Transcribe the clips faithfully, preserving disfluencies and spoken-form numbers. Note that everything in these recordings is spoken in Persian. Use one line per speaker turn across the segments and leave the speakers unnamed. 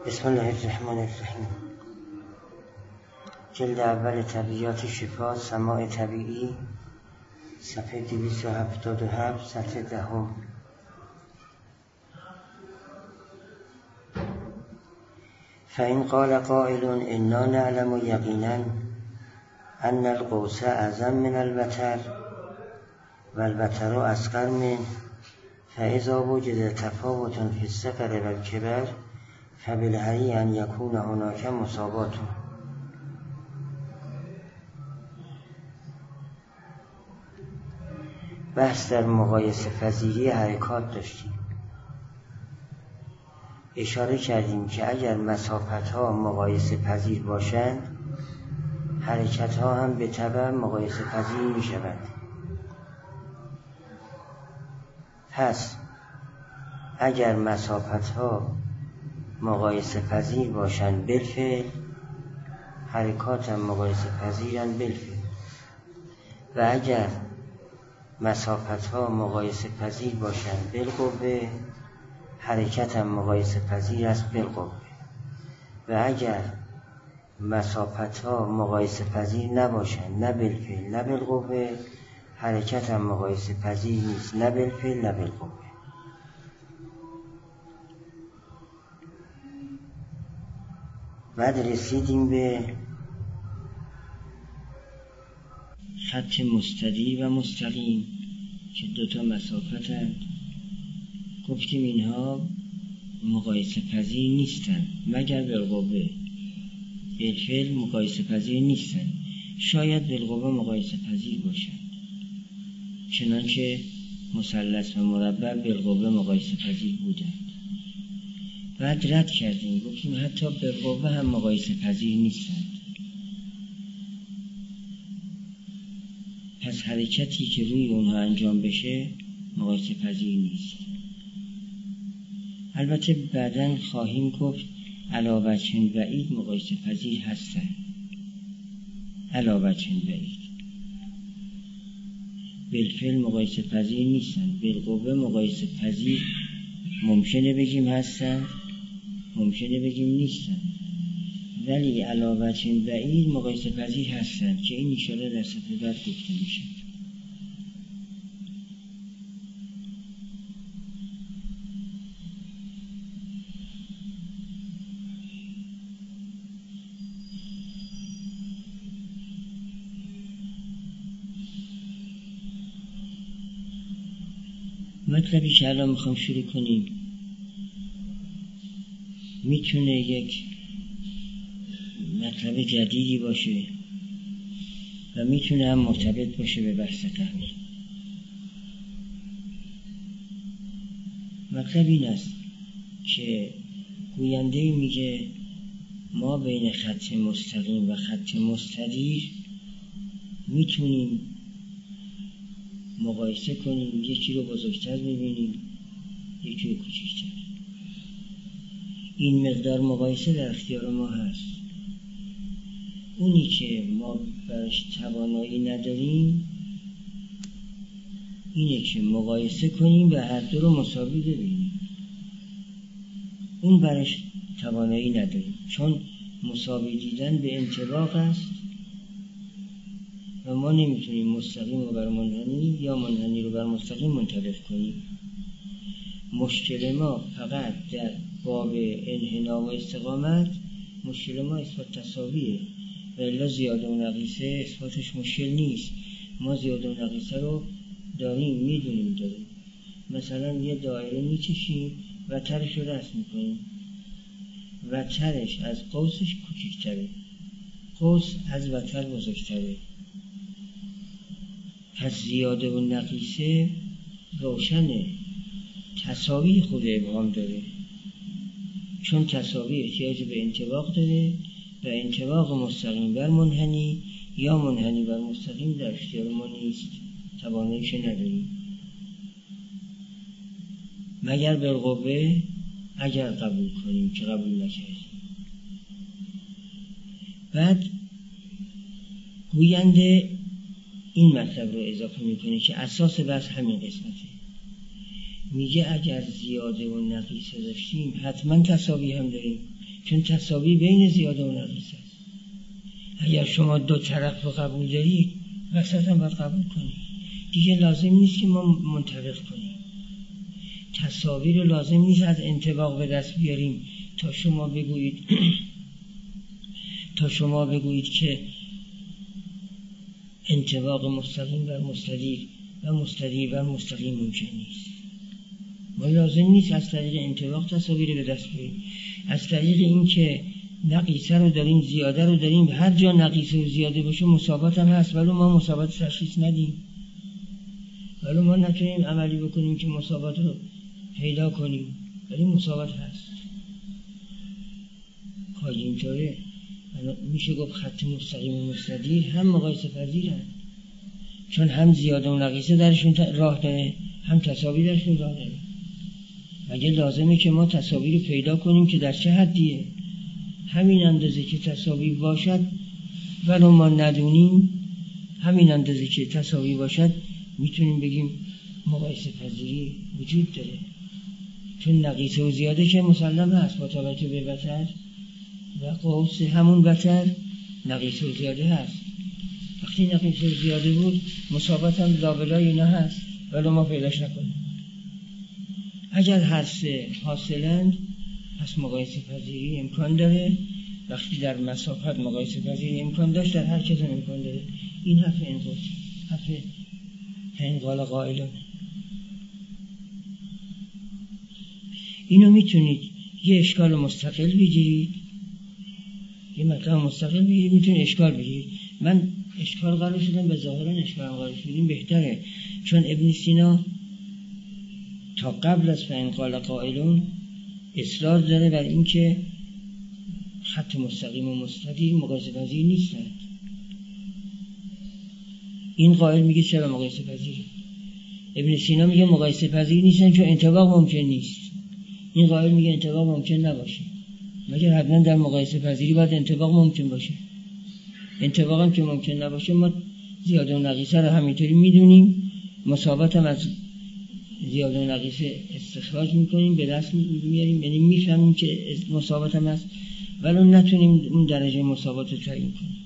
بسم الله الرحمن الرحیم. جلد اول طبیعیات شفا، سماع طبیعی، صفحه دویست و هفتاد و هفت، سطر دهم. فإن قال قائل إنا نعلم یقینا ان القوس اعظم من الوتر والوتر اصغر منه فإذا وجد تفاوت في الصغر والكبر فبالحری ان یکون هناک مساوات. بحث در مقایسه پذیری حرکات داشتیم. اشاره کردیم که اگر مسافت ها مقایسه پذیر باشند، حرکت ها هم به تبع مقایسه پذیر می شوند. پس اگر مسافت ها مقایسه پذیر باشند بالفعل، حرکات هم مقایسه پذیرند بالفعل. و اگر مسافت ها مقایسه پذیر باشند بالقوه، حرکت هم مقایسه پذیر است بالقوه. و اگر مسافت ها مقایسه پذیر نباشند، نه بالفعل نه بالقوه، حرکت هم مقایسه پذیر نیست، نه بالفعل نه بالقوه. بعد رسیدیم به خط مستدیر و مستقیم که دوتا مسافت هست. گفتیم اینها مقایسه پذیر نیستند مگر بالقوه. بالفعل مقایسه پذیر نیستند، شاید بالقوه مقایسه پذیر باشند، چنانکه مثلث و مربع بالقوه مقایسه پذیر بودند. بعد رد کردیم، گفتیم حتی بالقوه هم مقایسه پذیر نیستند. پس حرکتی که روی اونها انجام بشه مقایسه پذیر نیست. البته بعداً خواهیم گفت علاوه چن بعید مقایسه پذیر هستند. علاوه چن بعید بالفعل مقایسه پذیر نیستند، بالقوه مقایسه پذیر ممکنه بگیم هستند، ممکنه بگیم نیستند، ولی علاوه چن بعید مقایسه پذیر هستند که این اشاره در صفحه بعد گفته میشه. مطلبی که الان میخوام شروع کنیم میتونه یک مطلب جدیدی باشه و میتونه هم مرتبط باشه به بحث قبلی. مطلب این است که گوینده میگه ما بین خط مستقیم و خط مستدیر میتونیم مقایسه کنیم، یکی رو بزرگتر میبینیم یکی رو کوچکتر. این مقدار مقایسه در اختیار ما هست. اونی که ما برش توانایی نداریم اینه که مقایسه کنیم و هر دو رو مساوی ببینیم. اون برش توانایی نداریم، چون مساوی دیدن به انطباق است و ما نمیتونیم مستقیم رو بر منحنی یا منحنی رو بر مستقیم منطبق کنیم. مشکل ما فقط در باب انحنا و استقامت، مشکل ما اثبات تساویه و الا زیاده و نقیصه اثباتش مشکل نیست. ما زیاده و نقیصه رو داریم، میدونیم داریم. مثلا یه دایره میکشیم و ترش رو رسم میکنیم و ترش از قوسش کوچکتره، قوس از وتر بزرگتره. پس زیاده و نقیصه روشنه، تساوی خود ابهام داره، چون تساوی احتیاج به انطباق داره و انطباق مستقیم بر منحنی یا منحنی بر مستقیم در اختیار ما نیست، تواناییش نداریم مگر بالقوه. اگر قبول کنیم که قبول نکردیم. بعد گوینده این مطلب رو اضافه میکنه که اساس بحث همین قسمته. میگه اگر زیاده و نقیصه داشتیم حتما تساوی هم داریم، چون تساوی بین زیاده و نقیص است. اگر شما دو طرف رو قبول دارید وسط هم باید قبول کنید. دیگه لازم نیست که ما منطبق کنیم. تساوی رو لازم نیست از انطباق به دست بیاریم تا شما بگویید تا شما بگویید که انطباق مستقیم بر مستدیر و مستدیر بر مستقیم ممکن نیست. ما لازم نیست از طریق انطباق تساوی رو به دست بیاریم. از طریق این که نقیصه رو داریم زیاده رو داریم، هر جا نقیصه و زیاده باشه مساوات هم هست، ولی ما مساوات تشخیص ندیم، ولی ما نتونیم عملی بکنیم که مساوات رو پیدا کنیم، ولی مساوات هست. کاج اینطوره میشه گفت خط مستقیم و مستدیر هم مقایسه پذیرن، چون هم زیاده و نقیصه درشون راه داره، هم تساوی درشون راه داره. مگه لازمه که ما تساوی رو پیدا کنیم که در چه حدیه؟ همین اندازه که تساوی باشد ولو ما ندونیم، همین اندازه که تساوی باشد میتونیم بگیم مقایسه پذیری وجود داره. چون نقیصه و زیاده که مسلم هست با توجه به وتر و قوس همون وتر نقیصه و زیاده هست. وقتی نقیصه و زیاده بود مساوات هم لابلای اینا هست، ولو ما پیداش نکنیم. اگر هر سه حاصلند پس مقایسه پذیری امکان داره. وقتی در مسافت مقایسه پذیری امکان داشت، در هر کس امکان داره. این حرف انقاط حرف انقال قائلون. اینو میتونید یه اشکال مستقل بگیرید، یه مطلب مستقل بگیرید، میتونید اشکال بگیرید. من اشکال قرار شدم به ظاهرا اشکال قرار شدیم بهتره، چون ابن سینا تا قبل از فانقال قائلون اصرار داره بر این که خط مستقیم و مستدیر مقایسه پذیر نیستند. این قائل میگه چرا مقایسه پذیر؟ ابن سینا میگه مقایسه پذیر نیستن چون انطباق ممکن نیست. این قائل میگه انطباق ممکن نباشه، مگر حتما در مقایسه پذیری باید انطباق ممکن باشه؟ انطباق هم که ممکن نباشه ما زیاده و نقیصه رو همینطوری میدونیم، مساوات هم از زیاده و نقیصه استخراج میکنیم، به دست میاریم، یعنی میفهمیم که مساوات هم هست، ولی نتونیم اون درجه مساوات رو تعیین کنیم.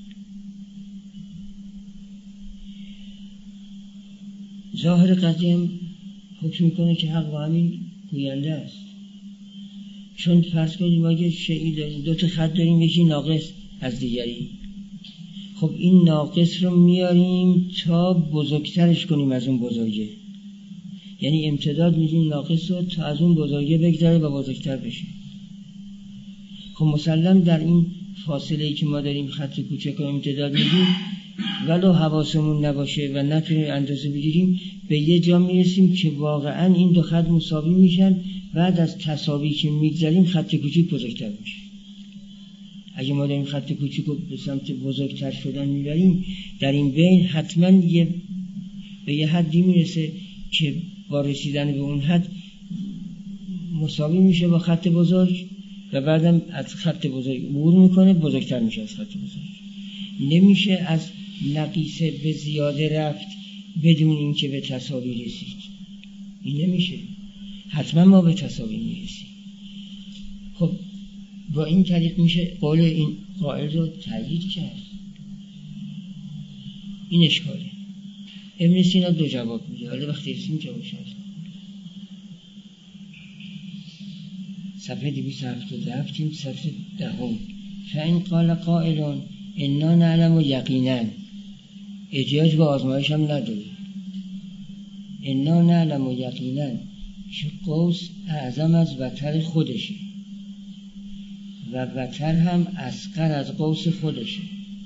ظاهر قضیه هم حکم میکنه که حق با همین گوینده است. چون فرض کنیم ما یه شیئی داریم، دو تا خط داریم، یکی ناقص از دیگری. خب این ناقص رو میاریم تا بزرگترش کنیم از اون بزرگه، یعنی امتداد میدیم ناقص رو تا از اون بزرگه بگذره و بزرگتر بشه. خب مسلم در این فاصله ای که ما داریم خط کوچک رو امتداد میدیم، ولو حواسمون نباشه و نتونیم اندازه بگیریم، به یه جا میرسیم که واقعا این دو خط مساوی میشن. بعد از تساوی که میگذاریم خط کوچک بزرگتر میشه. اگه ما داریم خط کوچک رو به سمت بزرگتر شدن میبریم، در این بین حتما یه به یه حدی میرسه که با رسیدن به اون حد مساوی میشه با خط بزرگ و بعدم از خط بزرگ عبور میکنه، بزرگتر میشه از خط بزرگ. نمیشه از نقیصه به زیاده رفت بدون اینکه به تساوی رسید. این نمیشه، حتما ما به تساوی میرسیم. خب با این طریق میشه قول این قائل رو تایید کرد. این اشکاله. ابن سینا دو جواب میده، حالا وقتی رسیم جوابش هست. صفحه دویست و هفتاد و هفت صفحه دهم. فإن قال قائل انا نعلم یقینا، احتیاج به آزمایش هم نداره. انا نعلم یقینا که قوس اعظم از وتر خودشه و وتر هم اصغر از قوس خودشه.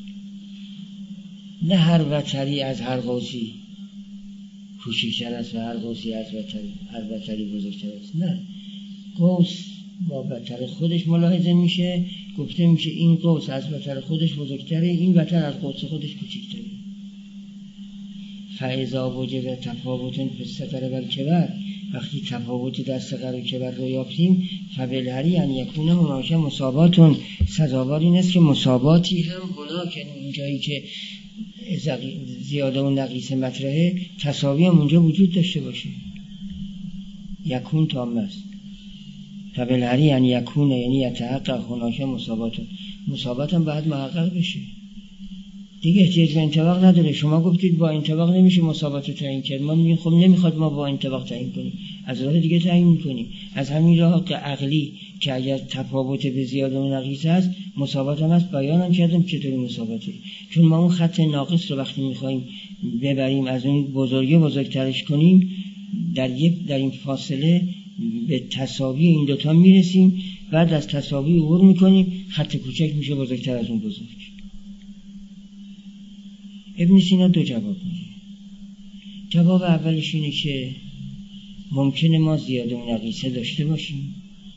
نه هر وتری از هر قوسی کوچکتر است و هر قوسی از وتری هر وتری بزرگتر است. نه، قوس با وتر خودش ملاحظه میشه، گفته میشه این قوس از وتر خودش بزرگتره، این وتر از قوس خودش کوچکتره. فاذا وجد تفاوت فی الصغر و الکبر، وقتی تفاوت در صغر و کبر رو یافتیم، فبالحری ان یکون هناک مساوات، سزاوار این است که مساواتی هم هناک، اون جایی که زیاده و نقیصه مطرحه تساوی هم اونجا وجود داشته باشه. یکون تام است. فبالهری یعنی یکونه، یعنی یتحقق هناک مساوات. مساوات هم باید محقق بشه دیگه، احتیاج به انطباق نداره. شما گفتید با انطباق نمیشه مساوات رو تعیین کرد، ما میگیم خب نمیخواد ما با انطباق تعیین کنیم، از راه دیگه تعیین میکنیم. از همین راه عقلی که اگر تفاوت به زیاده و نقیص هست مساوات هم هست، بیانم کردم چطوری مساواته. چون ما اون خط ناقص رو وقتی میخوایم ببریم از اون بزرگی بزرگترش کنیم، در یک در این فاصله به تساوی این دوتا میرسیم، بعد از تساوی عبور میکنیم، خط کوچک میشه بزرگتر از اون بزرگ. ابن سینا دو جواب میده. جواب اولش اینه که ممکنه ما زیاده و نقیصه داشته باشیم،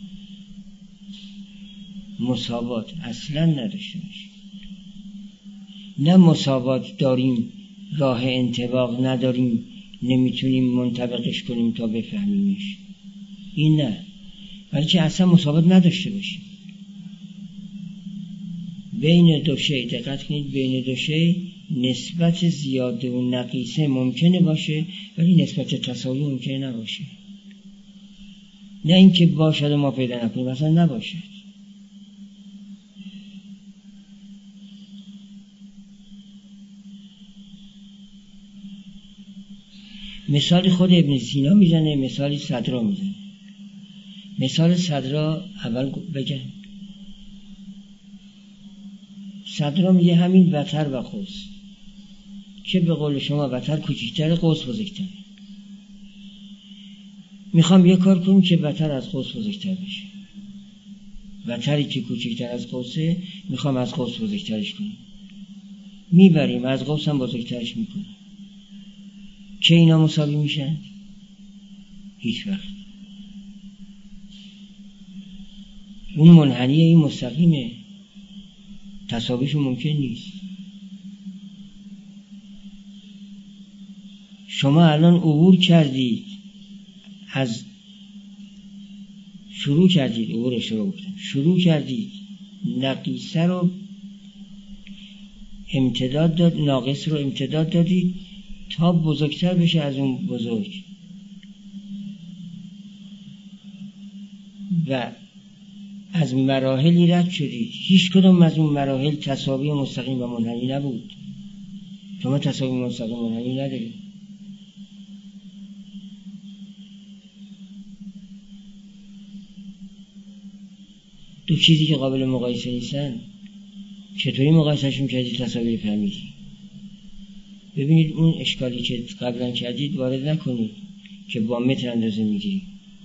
مساوات اصلا نداشته باشیم. نه مساوات داریم، راه انطباق نداریم، نمیتونیم منطبقش کنیم تا بفهمیمش، این نه. بلکه اصلا مساوات نداشته باشیم. بین دو شی، دقت کنید، بین دو شی نسبت زیاده و نقیصه ممکنه باشه، ولی نسبت تساوی ممکنه نباشه. نه اینکه باشد و ما پیدا نکنیم، اصلا نباشد. مثال خود ابن سینا میزنه، مثالی صدرا میزنه. مثال صدرا اول بگم. صدرا میگه همین وتر و قوس، که به قول شما وتر کوچکتر، قوس بزرگتر. میخوام یه کار کنیم که وتر از قوس بزرگتر بشه. وتری که کوچکتر از قوسه میخوام از قوس بزرگترش کنیم، میبریم از قوس هم بزرگترش میکنیم. که اینا مساوی میشن؟ هیچ وقت. اون منحنی این مستقیمه، تساویشون ممکن نیست. شما الان عبور کردید، از شروع کردید عبورش رو گفتم شروع کردید نقیصه رو امتداد داد، ناقص رو امتداد دادید تا بزرگتر بشه از اون بزرگ، و از مراحلی رد شدید. هیچ کدوم از اون مراحل تساوی مستقیم و منحنی نبود. شما تساوی مستقیم و منحنی ندارید. دو چیزی که قابل مقایسه نیستن، چطوری مقایسهشون کردید تساوی فهمیدید؟ ببینید اون اشکالی که قبلا کردید وارد نکنید که با متر اندازه میگیرید.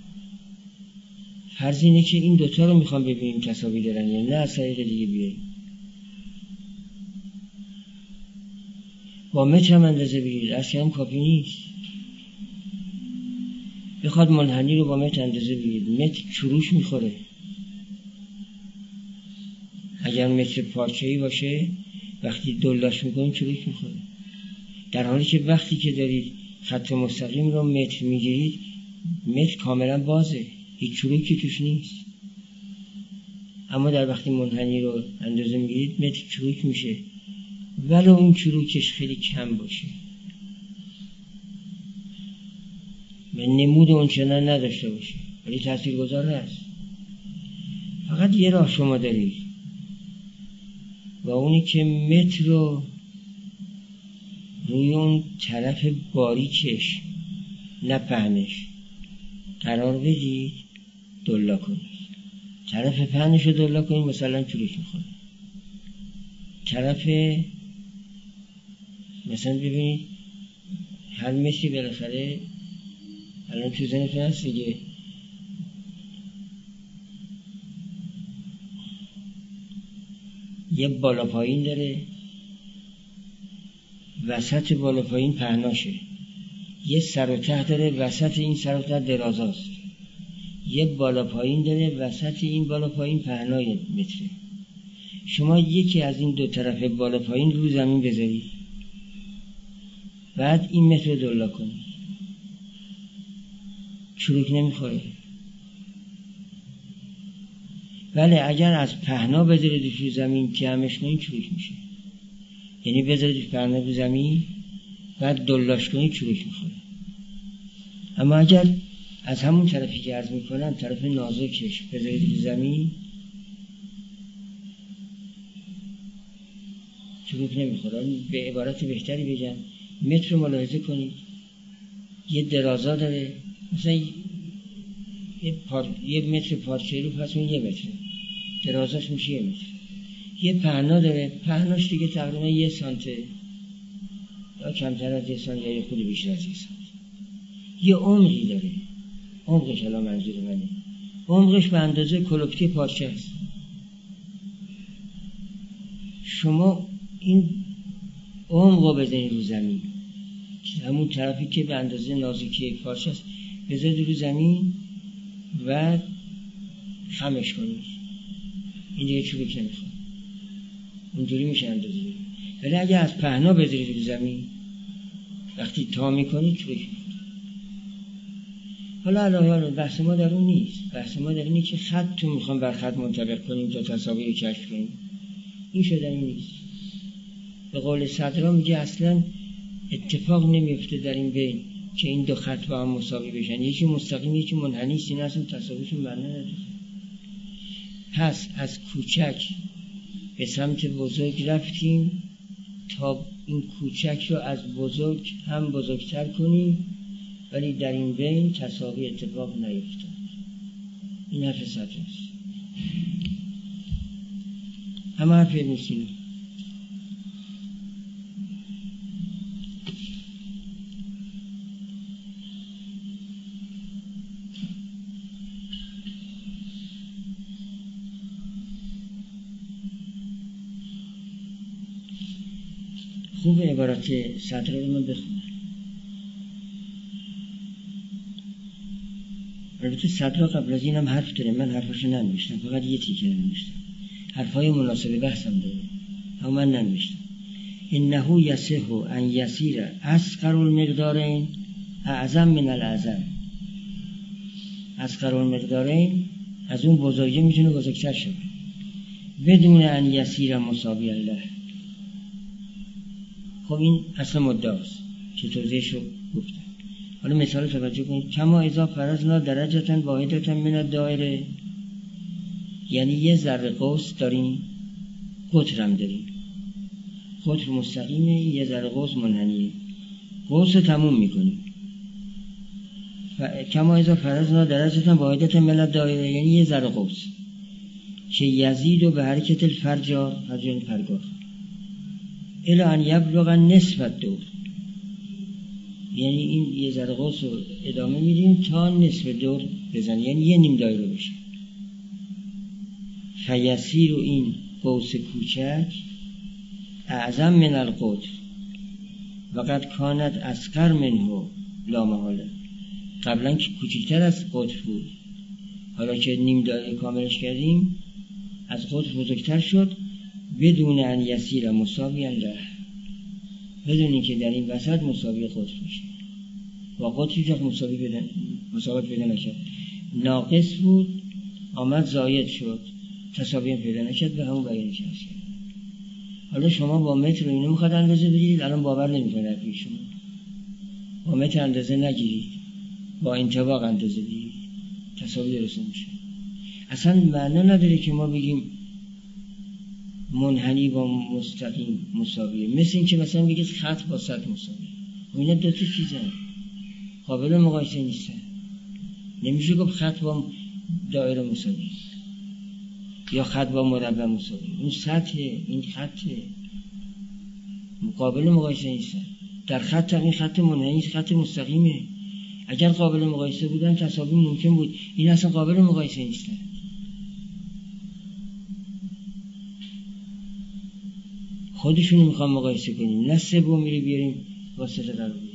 فرض اینه که این دوتا رو میخوام ببینیم تساوی دارن یا نه، از طریق دیگه بیاییم. با متر هم اندازه بگیرید، اصلا هم کافی نیست. بخواد منحنی رو با متر اندازه بگیرید، متر چروش میخوره. اگر متر پارچه‌ای باشه وقتی دلاش میکنید چروش میخوره، در حالی که وقتی که دارید خط مستقیم رو متر میگیرید، متر کاملا بازه، هیچ چروکی توش نیست. اما در وقتی منحنی رو اندازه میگیرید متر چروک میشه، ولو این چروکش خیلی کم باشه و نمود اون چنان نداشته باشه، ولی تاثیرگذار هست. فقط یه راه شما دارید و اونی که متر رو روی اون طرف باریکش، نه پهنش، قرار بدید، دلا کنید. طرف پهنش رو دلا کنید، مثلا چروک میخوره. طرف مثلا ببینید هر متری بالاخره الان تو ذهنتون هست دیگه، یه بالا پایین داره، وسط بالا پایین پهناشه. یه سر و ته داره، وسط این سر و ته درازاست. یه بالا پایین داره، وسط این بالا پایین پهنای متره. شما یکی از این دو طرف بالا پایین رو زمین بذارید، بعد این متر رو دلا کنید، چروک نمیخوره. ولی اگر از پهنا بذارید رو زمین که همش کنید چروک میشه. یعنی بذارید پهنا رو زمین بعد دلاش کنید چروک میخوره. اما اگر از همون طرفی که عرض میکنم طرف نازکش بذارید رو زمین چروک نمیخوره. به عبارت بهتری بگم متر رو ملاحظه کنید، یه درازا داره، مثلا یه, پار... یه متر پارچه رو پس اون یه متر درازاش میشه یه متر. یه پهنا داره، پهناش دیگه تقریبا یه سانته یا کمتر از یه سانت یا یه خود بیشتر از یه سانت. یه عمقی داره، عمقش الان منظور منه، عمقش به اندازه کلوپتی پارچه است. شما این عمق رو بزنید رو زمین، همون طرفی که به اندازه نازکی پارچه است بذارید رو زمین و خمش کنید. این دیگه چوبک نمیخواد، اونجوری میشه اندازه. ولی اگه از پهنا بذارید رو زمین وقتی تا میکنید چوبک میخواد. حالا الان بحث ما در اون نیست، بحث ما در اینه که خط رو میخوام بر خط منطبق کنیم تا تساوی رو کشف کنیم. این شدنی نیست. به قول صدرا میگه اصلا اتفاق نمیفته در این بین که این دو خط با هم مساوی بشن، یکی مستقیم یکی منحنی است، این اصلا تساویشون معنا نداره. پس از کوچک به سمت بزرگ رفتیم تا این کوچک رو از بزرگ هم بزرگتر کنیم، ولی در این بین تساوی اتفاق نیفتاد. این حرف صدراست. همه حرف نیستیم. خوب عبارت صدره رو من بخونم. البته صدره قبل از این هم حرف داره، من حرفاشو ننوشتم، فقط یه تیکه ننوشتم. حرفای مناسب بحثم داره اما من ننوشتم. انه یصح ان یسیر اصغر المقدارین اعظم من الاعظم. اصغر المقدارین از اون بزرگی میتونه بزرگتر شه بدون ان یسیر مساوی له. خب این اصل مدعاست که توضیحش رو گفتم. حالا مثال توجه کنید. کما اذا فرضنا درجه واحده من الدائره، یعنی یه ذره قوس داریم، قطر هم داریم، قطر مستقیمه، یه ذره قوس منحنیه، قوس رو تموم میکنیم. کما اذا فرضنا درجه واحده من الدائره، یعنی یه ذره قوس که یزید و به حرکت الفرجار، فرجار پرگار، الی ان یبلغ نصف الدور، یعنی این یه ذره قوس رو ادامه میدیم تا نصف دور بزنه، یعنی یه نیم دایره بشه. فیسیر و این قوس کوچک اعظم من القطر وقد کانت اصغر منه لا محاله. قبلا که کوچکتر از قطر بود، حالا که نیم دایره کاملش کردیم از قطر بزرگتر شد. بدون ان یسیر مساویا له، بدون اینکه در این وسط مساوی قطر میشه. با قطری که مساوی بدن مساوات پیدا نکرد، ناقص بود آمد زاید شد، تساوی پیدا نکرد، به همون بیانی که هست. حالا شما با متر رو اینو میخواد اندازه بگیرید، الان باور نمیکنه پیش شما. با متر اندازه نگیرید، با انطباق اندازه بگیرید، تساوی درست میشه. اصلا معنا نداره که ما بگیم منحنی با مستقیم مساویه، مثل این که مثلا بگید خط با سطح مساویه. اینا دو تا چیزن، قابل مقایسه نیستن. نمیشه گفت خط با دایره مساویه یا خط با مربع مساویه. اون سطح، این خط قابل مقایسه نیستن. در خط هم این خط منحنی، خط مستقیمه. اگر قابل مقایسه بودن تساوی ممکن بود، این اصلا قابل مقایسه نیستن. خودشونو میخوام مقایسه کنیم، نه سوم میری بیاریم واسطه قرار بدیم.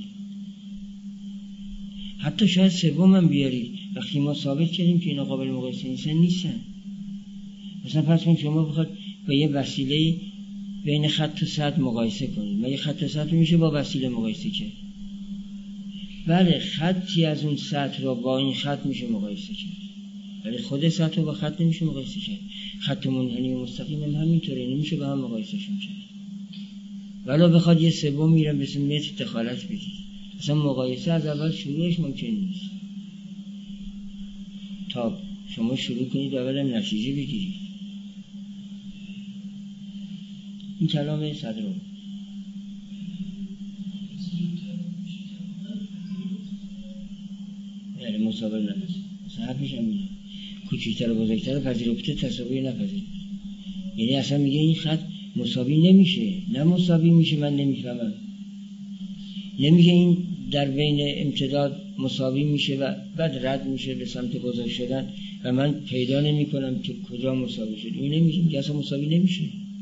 حتی شاید سوم هم بیارید وقتی ما ثابت کردیم که اینا قابل مقایسه نیستن نیستن. مثلا فرض کنید شما بخواد با یه وسیله بین خط و سطح مقایسه کنید، ما یه خط و سطح میشه با وسیله مقایسه کرد. بله خطی از اون سطح را با این خط میشه مقایسه کرد، ولی خود سطح رو با خط نمیشه مقایسه کرد. خط منحنی و مستقیم هم همینطوره، نمیشه با هم مقایسهشون کرد. ولی بخواد یه سوم میرم مثل متر دخالت بدید، اصلا مقایسه از اول شروعش ممکن نیست. تا شما شروع کنید اولا نتیجه بگیرید. این کلام صدر یعنی مسابقه نپذیر. اصلا حرفش هم اینه کوچکتر و بزرگتر پذیرفته تساوی نپذیر. یعنی اصلا میگه این خط مساوی نمیشه. نه مساوی میشه، من نمیفهمم. نمیگه این در بین امتداد مساوی میشه و بعد رد میشه به سمت بزرگ شدن و من پیدا نمی کنم که کجا مساوی شد. این نمیگه، میگه اصلا مساوی نمیشه.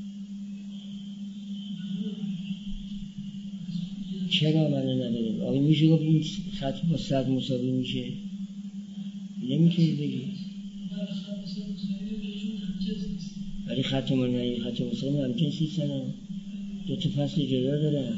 چرا من نداریم؟ آقای میشه گفت این خط با صد مساوی میشه؟ نمیتونی بگی. ولی خط منحنی خط مساوی همجنسی هستن، دو تا فصل جدا دارن.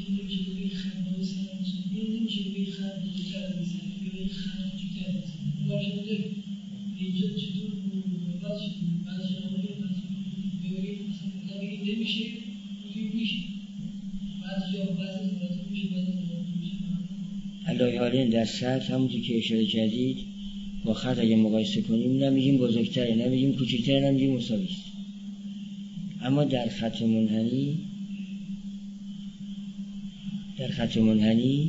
علای حالین در سطح همونطور که اشاره کردید با خط اگه مقایسه کنیم نمیگیم بزرگتره، نمیگیم کوچکتره، نمیگیم مساوی است. اما در خط منحنی در خط منحنی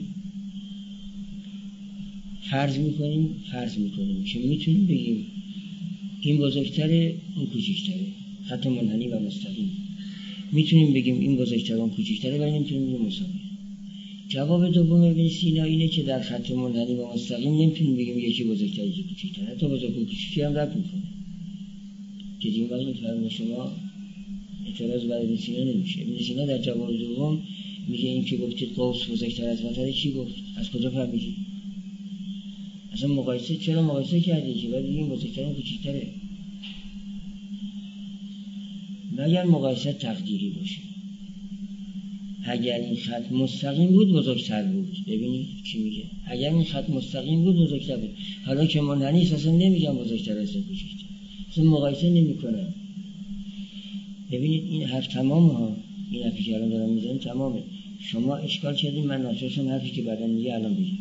فرض میکنیم فرض میکنیم که میتونیم بگیم این بزرگتره اون کوچکتره. خط منحنی و مستقیم میتونیم بگیم این بزرگتره اون کوچکتره ولی نمیتونیم بگیم مساوی. جواب دوم ابن سینا اینه که در خط منحنی و مستقیم نمیتونیم بگیم یکی بزرگتره یکی کوچکتره، حتی بزرگ و کوچیکی هم رد میکنه که دیگه ولی میفرمایید شما اعتراض بر ابن سینا نمیشه. ابن سینا در جواب دوم میگه این که گفتید قوس بزرگتر از وتر چی گفت؟ از کجا فهمیدید؟ اصلا مقایسه چرا مقایسه کردی که بعد این بزرگتر و کوچکتره؟ مگر مقایسه تقدیری باشه. اگر این خط مستقیم بود بزرگتر بود. ببینید چی میگه. اگر این خط مستقیم بود بزرگتر بود. حالا که منحنی است اصلا نمیگم بزرگتر از کوچکتر. اصلا مقایسه نمیکنم. ببینید این حرف تمام ها. این حرفی که الان دارم میزنم تمامه. شما اشکال کردید من ناچارشم حرفی که بعداً میگه الان بگم.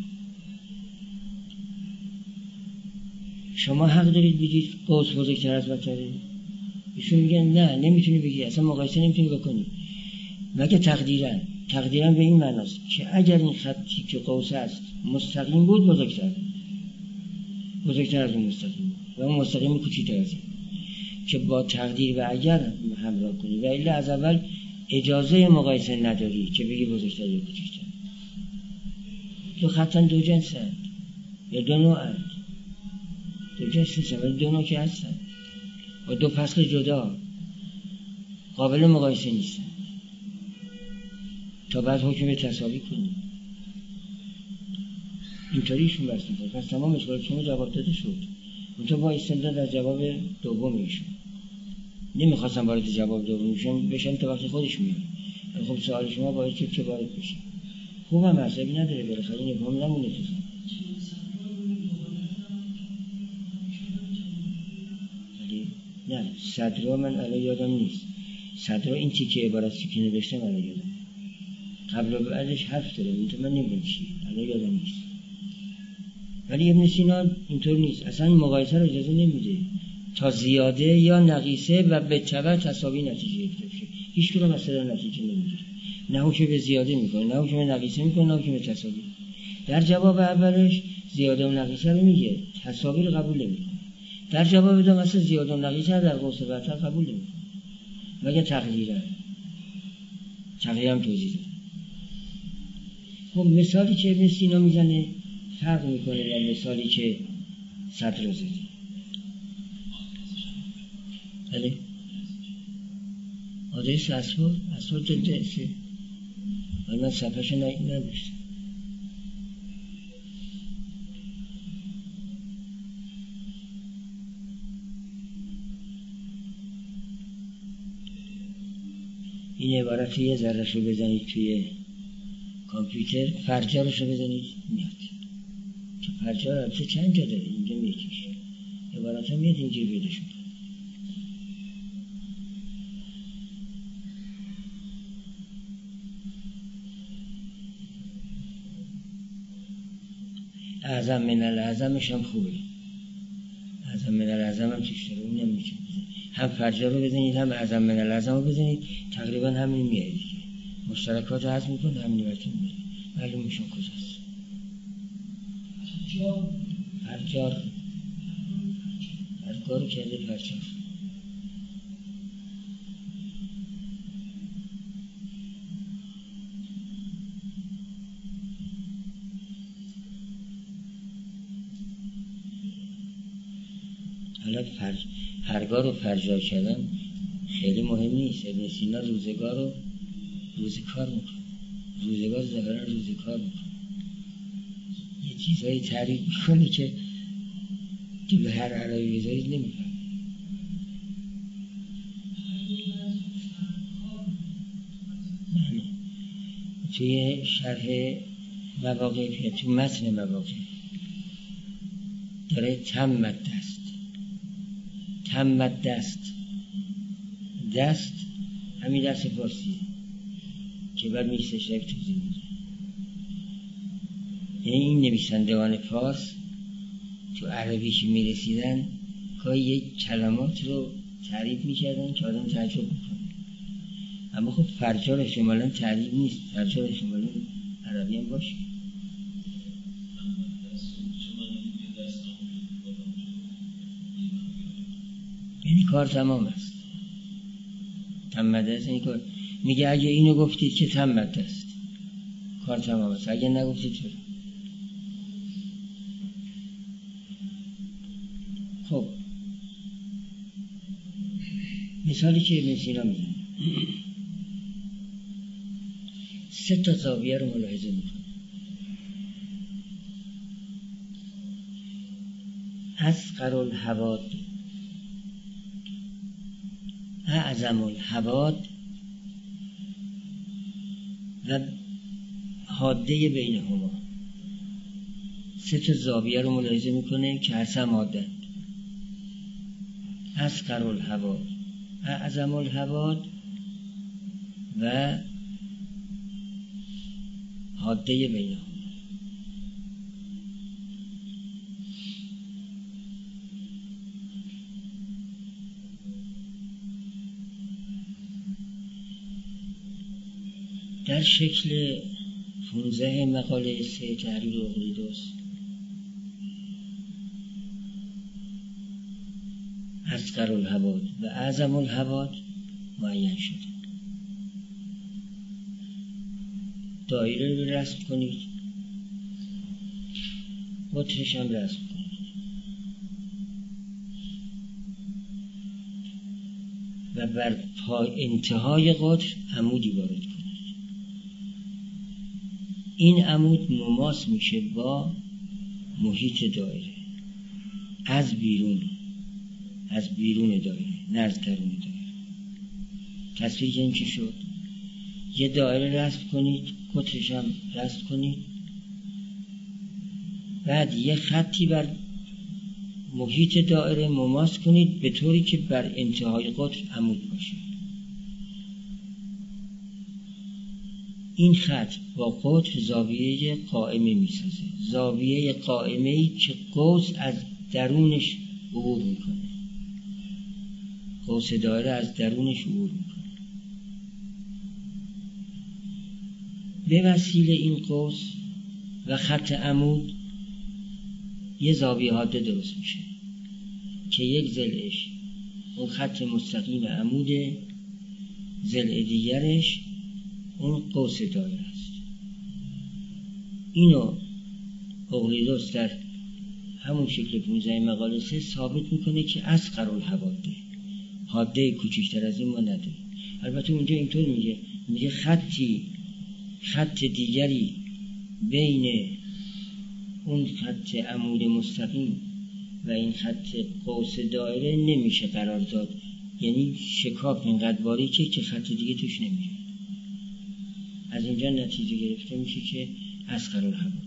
شما حق دارید بگید قوس بزرگتر از وتره. ایشون میگن نه نمیتونی بگی، اصلا مقایسه نمیتونی بکنی مگه تقدیراً. تقدیراً به این معناست که اگر این خطی که قوس است مستقیم بود بزرگتر بزرگتر از اون مستقیم و اون مستقیم کوچیک‌تر از این، که با تقدیر و اگر همراه کنی و الا از اول اجازه مقایسه نداری که بگی بزرگتر یا کوچیک‌تر. دو خطاً دو جنسن یا دو نوعن. دو جنس هستن ولی دو نوع که هستن و دو فصل جدا قابل مقایسه نیستن تا بعد حکم تساوی کنی. اینطوریشون بس میکنه. پس تمام اشکال شما جواب داده شد. اونطور با استمداد از جواب دوم ایشون. نمیخواستم وارد جواب دومیشون بشن تا وقتی خودش میاد. خب سوال شما باید که چه وارد بشه. خوبم حسابی نداره بالاخره این ابهام نمونه تو. نه صدرها من الان یادم نیست. صدرها این تیکه عبارتی که نوشتم الان یادم. قبل و بعدش حرف داره این تو من نمیدونم چی الان یادم نیست. ولی ابن سینا اینطور نیست. اصلا مقایسه رو اجازه نمیده تا زیاده یا نقیصه و به تبع تساوی نتیجه گرفته بشه. هیچ کدوم مثلا نتیجه نمیگیره. نه حکم به زیاده میکنه، نه حکم به نقیصه میکنه، نه حکم به تساوی. در جواب اولش زیاده و نقیصه رو میگه، تساوی رو قبول نمیکنه. در جواب دوم اصلا زیاده و نقیصه در قوس وتر قبول نمیکنه مگه تقدیرا. تقدیرا هم توضیح داد. خب مثالی که ابن سینا میزنه فرق میکنه با مثالی که صدر زده. بله آدرس اسفار اسفار دلدسه ولی من صفحش نداشتم. این عبارت یه ذره‌ش رو بزنید توی کامپیوتر، فرجارش رو بزنید میاد. که فرجار البته چند جا داره، اینجا میکیش عبارت هم میاد اینجا بیاده شد. اعظم من الاعظمش هم خوبه. اعظم هم توش داره، اونم میتونید بزنید، هم فرجا رو بزنید هم اعظم من الاعظم رو بزنید، تقریبا همین میاد دیگه. مشترکات رو حذف میکنید، همین براتون میاد. معلوم میشون کجاست. فرجار فرجار رو کرده فرجار. حالا فرج... هرگاه رو فرجار کردن خیلی مهم نیست. ابن سینا روزگار رو روزکار میکنه، روزگار ظاهرا روزکار میکنه، یه چیزایی تعریف میکنه که تو به هر عربی بذارید نمیفهم. بله توی شرح مواقع، تو متن مواقع داره تمت دست، تمت دست، دست همین دست فارسیه که بعد میشه شرک توضیح میده. یعنی این نویسندگان فارس تو عربی که میرسیدن گاهی یک کلمات رو تعریف میکردن که آدم تعجب میکنه. اما خب فرجار احتمالاً تعریف نیست، فرجار احتمالاً عربی هم باشه. یعنی کار تمام است. تمت است یعنی کار. میگه اگه اینو گفتید که تمت است، کار تمام است. اگه نگفتید چرا؟ خب مثالی که ابن سینا میزنه، سه تا زاویه رو ملاحظه میکنه. اصغر الحواد، اعظم الحواد و حاده بینهما. سه تا زاویه رو ملاحظه میکنه که هر سه هم حاده‌اند. اصغر الحواد، اعظم الحواد و حاده بینهما. در شکل پونزده مقاله سه تحریر اقلیدس اصغر الحواد و اعظم الحواد معین شده. دایره رو رسم کنید، قطرش هم رسم کنید و بر انتهای قطر عمودی وارد کنید. این عمود مماس میشه با محیط دایره از بیرون، از بیرون دایره نه از درون دایره. تصویر که این چی شد؟ یه دایره رسم کنید، قطرش هم رسم کنید، بعد یه خطی بر محیط دایره مماس کنید به طوری که بر انتهای قطر عمود باشه. این خط با قطر زاویه قائمه میسازه، زاویه قائمه ای که قوس از درونش عبور میکنه، قوس دایره از درونش عبور میکنه. به وسیله این قوس و خط عمود یه زاویه حاده درست میشه که یک ضلعش اون خط مستقیم عموده، ضلع دیگرش اون قوس دایره است. اینو اقلیدس در همون شکل پونزده مقاله سه ثابت میکنه که اصغر الحواده، حاده کوچکتر از این ما نداره. البته اونجا اینطور میگه، میگه خطی خط دیگری بین اون خط عمود مستقیم و این خط قوس دایره نمیشه قرار داد، یعنی شکاف اینقدر باریکه که خط دیگه توش نمیره. از اینجا نتیجه گرفته میشه که اصغر الحواد.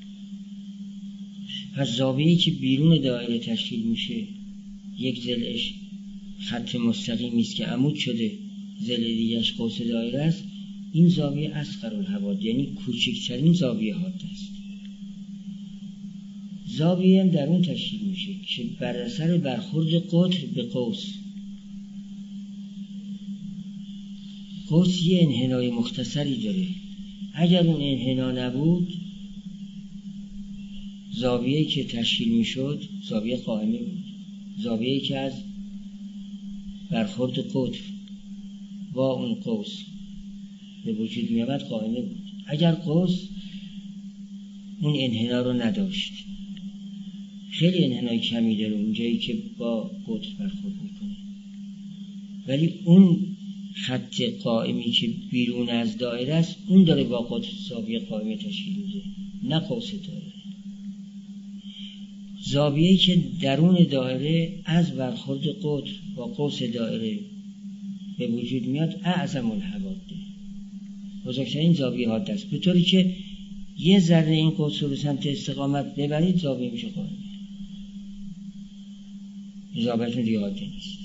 پس زاویه‌ای که بیرون دایره تشکیل میشه یک ضلعش خط مستقیمی است که عمود شده، ضلع دیگه‌اش قوس دایره است. این زاویه اصغر الحواد یعنی کوچکترین زاویه حاده است. زاویه هم در اون تشکیل میشه که بر اثر برخورد قطر به قوس. قوس یه انحنای مختصری داره، اگر اون انحنا نبود زاویه‌ای که تشکیل میشد زاویه قائمه بود، زاویه‌ای که از برخورد قطر با اون قوس به وجود می آمد قائمه بود. اگر قوس اون انحنا رو نداشت، خیلی انحنای کمی داره اونجایی که با قطر برخورد میکنه، ولی اون خط قائمی که بیرون از دایره است اون داره با قطر زاویه قائمه تشکیل میده، نه قوس دایره. زاویه‌ای که درون دایره از برخورد قطر با قوس دایره به وجود میاد اعظم الحواده، بزرگترین زاویه حاده است، به طوری که یه ذره این قوس رو به سمت استقامت ببرید زاویه میشه قائمه، زاویه‌تون دیگه حاده نیست.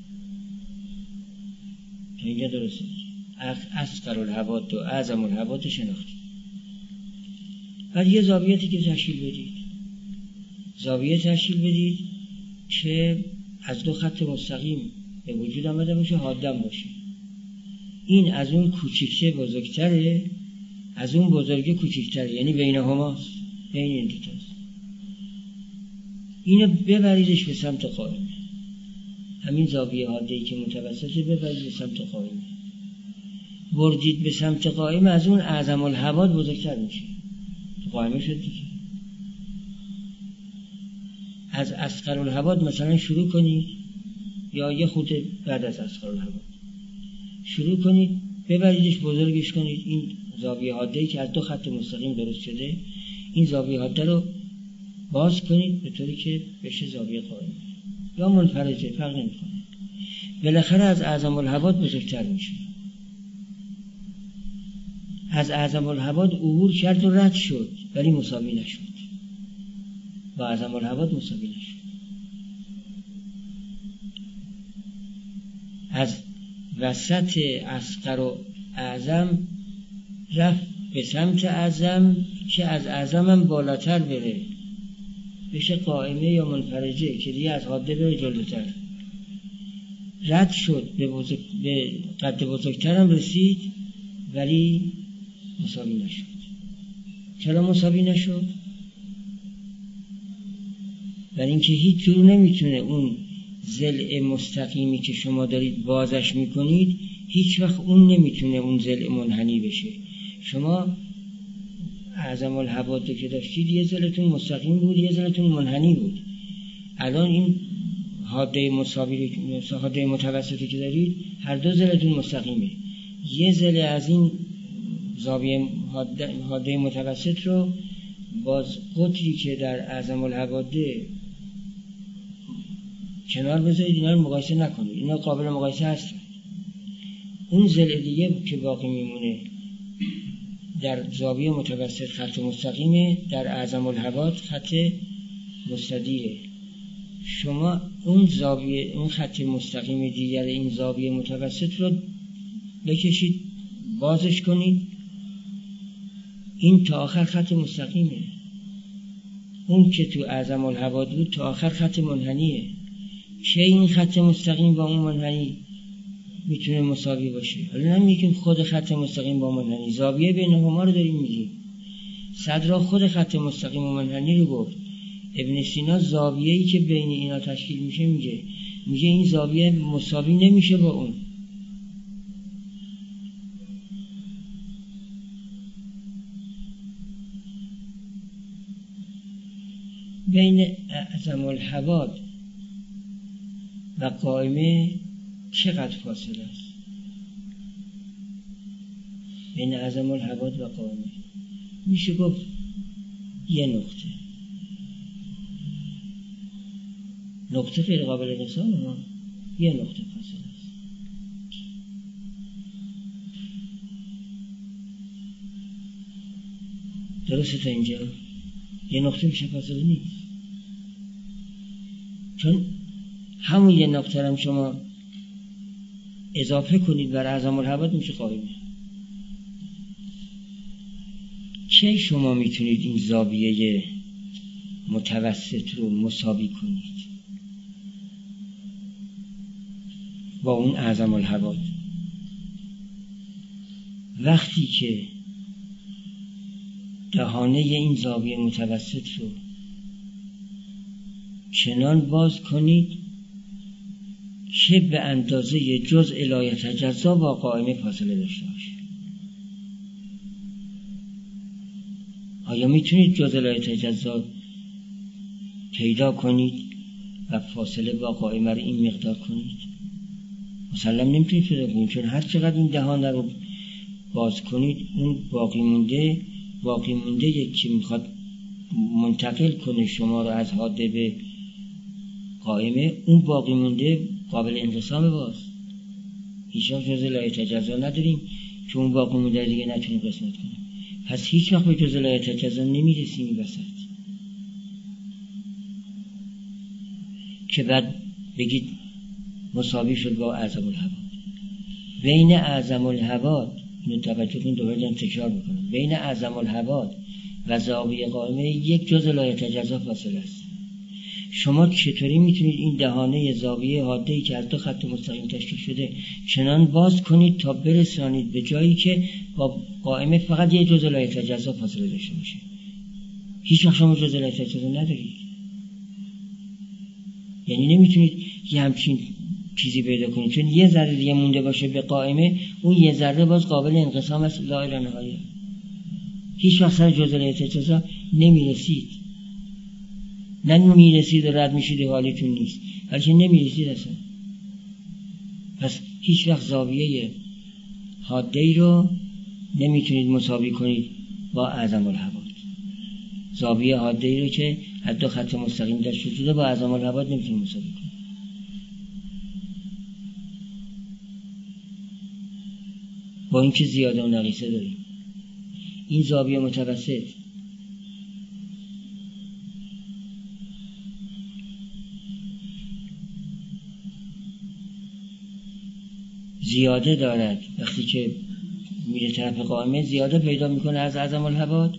تا اینجا درسته؟ اصغر الحواد و اعظم الحواد شناختی. بعد یه زاویه‌ای که تشکیل بدید، زاویه تشکیل بدید که از دو خط مستقیم به وجود آمده باشه، حادم باشه. این از اون کوچیکه بزرگتره، از اون بزرگه کوچیکتره، یعنی بین هماست، بین این دوتاست. اینو ببریدش به سمت قائمه، همین زاویه حاده‌ای که متوسطه ببرید به سمت قائمه. بردید به سمت قائمه، از اون اعظم الحواد بزرگتر میشه، قائمه شد دیگه. از اصغر الحواد مثلا شروع کنید، یا یه خود بعد از اصغر الحواد شروع کنید، ببریدش بزرگش کنید. این زاویه حاده‌ای که از دو خط مستقیم درست شده، این زاویه حاده رو باز کنید به طوری که بشه زاویه قائمه یا منفرجه، فرق نمی‌کنه. بالاخره از اعظم الحواد بزرگتر میشه. از اعظم الحواد عبور کرد و رد شد، ولی مساوی نشد، با اعظم الحواد مساوی نشد. از وسط اصغر و اعظم رفت به سمت اعظم که از اعظم هم بالاتر بره، بشه قائمه یا منفرجه که دیگه از حاده بره جلوتر. رد شد، به, بزرگ... به قد بزرگتر هم رسید، ولی مساوی نشد. چرا مساوی نشد؟ برای اینکه هیچ جور نمیتونه اون ضلع مستقیمی که شما دارید بازش میکنید، هیچ وقت اون نمیتونه اون ضلع منحنی بشه. شما اعظم الحواد که داشتید یه ضلعتون مستقیم بود، یه ضلعتون منحنی بود. الان این حاده مساوی، حاده متوسطی که دارید، هر دو ضلعتون مستقیمه. یه ضلع از این زاویه حاده متوسط رو باز قطری که در اعظم الحواده کنار بذارید، اینا رو مقایسه نکنید، اینا قابل مقایسه هستن. اون ضلع دیگه که باقی میمونه در زاویه متوسط خط مستقیمه، در اعظم الحواد خط مستدیره. شما اون زاویه، اون خط مستقیم دیگر این زاویه متوسط رو بکشید، بازش کنید، این تا آخر خط مستقیمه. اون که تو اعظم الحواد بود تا آخر خط منحنیه. چه این خط مستقیم با اون منحنی میتونه مساوی باشه؟ حالا نمیگیم خود خط مستقیم با منحنی، زاویه بینهما رو داریم میگیم. صدرا خود خط مستقیم و منحنی رو گفت. ابن سینا زاویه‌ای که بین اینا تشکیل میشه میگه میگه این زاویه مساوی نمیشه با اون. بین اعظم الحواد و قائمه چقدر فاصله است؟ بین اعظم الحواد و قائمه میشه گفت یه نقطه. نقطه غیر قابل قیاس، یه نقطه فاصله است. درسته تا اینجا؟ یه نقطه میشه فاصله نیست، چون همون یه نقطه هم شما اضافه کنید بر اعظم الحواد میشه قائمه. چه شما میتونید این زاویه متوسط رو مساوی کنید با اون اعظم الحواد. وقتی که دهانه این زاویه متوسط رو چنان باز کنید که به اندازه جزء لا یتجزا با قائمه فاصله داشته باشه. آیا میتونید جزء لا یتجزا پیدا کنید و فاصله با قائمه رو این مقدار کنید؟ مسلم نمیتونید پیدا کنید، چون هر چقدر این دهانه رو باز کنید اون باقی مونده باقی مونده یکی میخواد منتقل کنه شما رو از حاده به قائمه، اون باقی مونده قابل انقسام باز. هیچ وقت جزء لا یتجزا نداریم که اون باقی مونده دیگه نتونیم قسمت کنیم. پس هیچ وقت به جزء لا یتجزا نمیرسیم این وسط که بعد بگید مساوی شد با اعظم الحواد. بین اعظم الحواد، اینو توجه کنید دوباره دارم تکرار میکنم، بین اعظم الحواد و زاویه قائمه یک جزء لا یتجزا فاصله است. شما چطوری میتونید این دهانه زاویه حاده‌ای که از دو خط مستقیم تشکیل شده چنان باز کنید تا برسانید به جایی که با قائمه فقط یک جزء لا یتجزا فاصله داشته باشه؟ هیچ وقت شما جزء لا یتجزا ندارید. یعنی نمیتونید یه همچین چیزی پیدا کنید، چون یه ذره دیگه مونده باشه به قائمه، اون یه ذره باز قابل انقسام است لا الی نهایه. هیچ وقت سر جزء لا یتجزا نمیرسید. نه میرسید و رد میشید و حالتون نیست، بلکه نمیرسید اصلا. پس هیچ وقت زاویه حاده‌ای رو نمیتونید مساوی کنید با اعظم الحواد. زاویه حاده‌ای رو که از دو خط مستقیم تشکیل شده با اعظم الحواد نمیتونید مساوی کنید. با اینکه زیاده و نقیصه داریم. این زاویه متوسط زیاده دارد، وقتی که میره طرف قائمه زیاده پیدا میکنه از اعظم الحواد،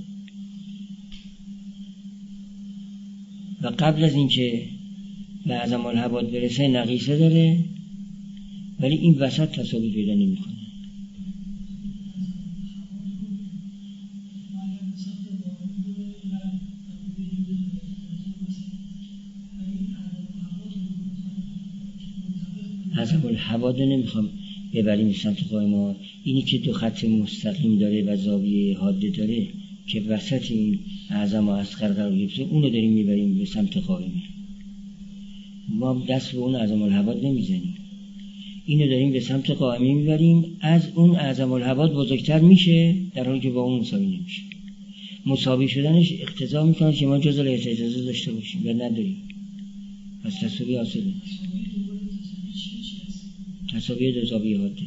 و قبل از اینکه به اعظم الحواد برسه نقیصه داره، ولی این وسط تساوی پیدا نمیکنه. اعظم الحواد نمیخوام ببریم سمت قائمه. اینی که دو خط مستقیم داره و زاویه حاده داره که وسط این اعظم و اصغر قرار گرفته، اونو داریم میبریم به سمت قائمه. ما دست به اون اعظم الحواد نمیزنیم، اینو داریم به سمت قائمه میبریم. از اون اعظم الحواد بزرگتر میشه در حالی که با اون مساوی نمیشه. مساوی شدنش اقتضا میکنه که ما جزء لا یتجزا داشته باشیم و نداریم، پس تساوی حاصل نیست. تساوی دو زاویه حاده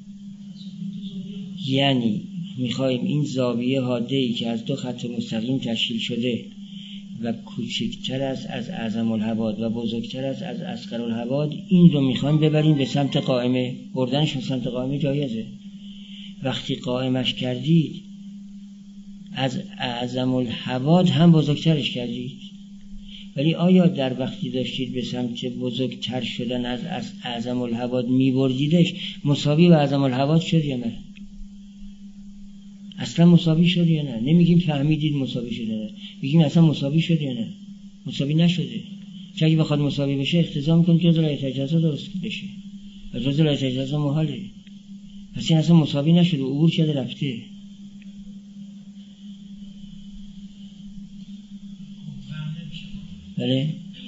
یعنی میخوایم این زاویه حاده‌ای که از دو خط مستقیم تشکیل شده و کوچکتر است از اعظم الحواد و بزرگتر است از اصغر الحواد، این رو میخوایم ببریم به سمت قائمه. بردنش به سمت قائمه جایزه. وقتی قائمش کردید از اعظم الحواد هم بزرگترش کردید، ولی آیا در وقتی داشتید به سمت بزرگتر شدن از اعظم الحواد میبردیدش مساوی به اعظم الحواد شد یا نه؟ اصلا مساوی شد یا نه؟ نمیگیم فهمیدید مساوی شده نه، میگیم اصلا مساوی شد یا نه؟ مساوی نشده. چون اگه بخواد مساوی بشه اقتضا میکنه که جزء لا یتجزا درست بشه و جزء لا یتجزا محاله. پس این اصلا مساوی نشده، عبور شده رفته. بله؟